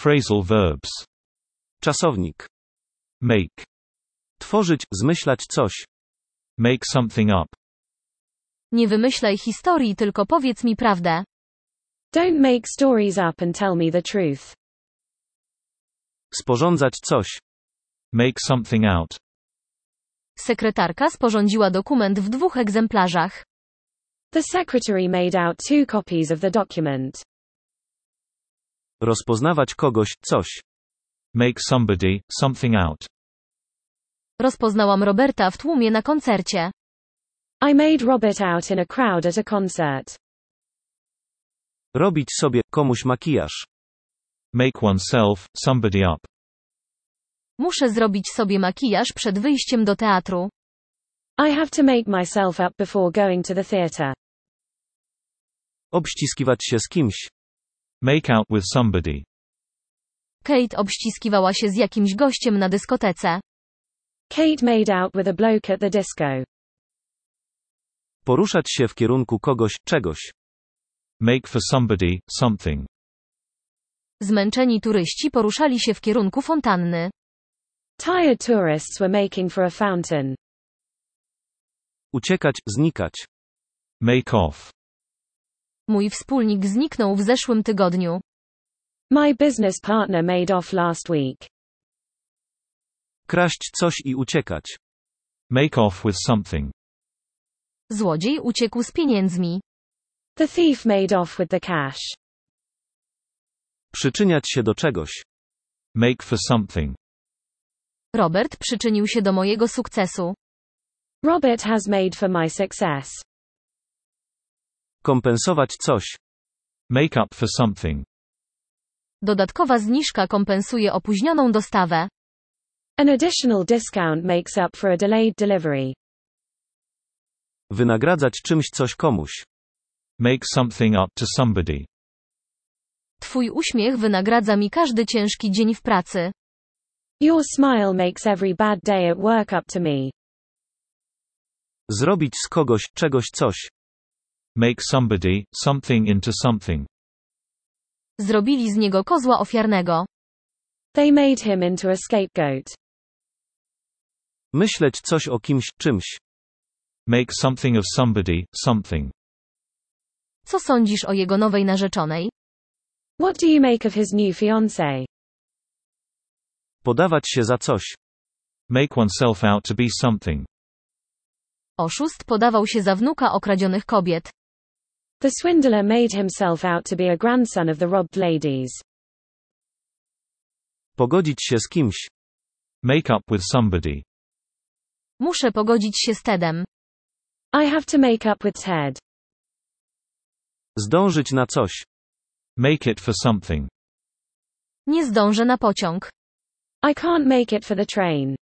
Phrasal verbs. Czasownik. Make. Tworzyć, zmyślać coś. Make something up. Nie wymyślaj historii, tylko powiedz mi prawdę. Don't make stories up and tell me the truth. Sporządzać coś. Make something out. Sekretarka sporządziła dokument w 2 egzemplarzach. The secretary made out 2 copies of the document. Rozpoznawać kogoś, coś. Make somebody, something out. Rozpoznałam Roberta w tłumie na koncercie. I made Robert out in a crowd at a concert. Robić sobie, komuś makijaż. Make oneself, somebody up. Muszę zrobić sobie makijaż przed wyjściem do teatru. I have to make myself up before going to the theatre. Obściskiwać się z kimś. Make out with somebody. Kate obściskiwała się z jakimś gościem na dyskotece. Kate made out with a bloke at the disco. Poruszać się w kierunku kogoś, czegoś. Make for somebody, something. Zmęczeni turyści poruszali się w kierunku fontanny. Tired tourists were making for a fountain. Uciekać, znikać. Make off. Mój wspólnik zniknął w zeszłym tygodniu. My business partner made off last week. Kraść coś i uciekać. Make off with something. Złodziej uciekł z pieniędzmi. The thief made off with the cash. Przyczyniać się do czegoś. Make for something. Robert przyczynił się do mojego sukcesu. Robert has made for my success. Kompensować coś. Make up for something. Dodatkowa zniżka kompensuje opóźnioną dostawę. An additional discount makes up for a delayed delivery. Wynagradzać czymś coś komuś. Make something up to somebody. Twój uśmiech wynagradza mi każdy ciężki dzień w pracy. Your smile makes every bad day at work up to me. Zrobić z kogoś, czegoś coś. Make somebody, something into something. Zrobili z niego kozła ofiarnego. They made him into a scapegoat. Myśleć coś o kimś, czymś. Make something of somebody, something. Co sądzisz o jego nowej narzeczonej? What do you make of his new fiancée? Podawać się za coś. Make oneself out to be something. Oszust podawał się za wnuka okradzionych kobiet. The swindler made himself out to be a grandson of the robbed ladies. Pogodzić się z kimś. Make up with somebody. Muszę pogodzić się z Tedem. I have to make up with Ted. Zdążyć na coś. Make it for something. Nie zdążę na pociąg. I can't make it for the train.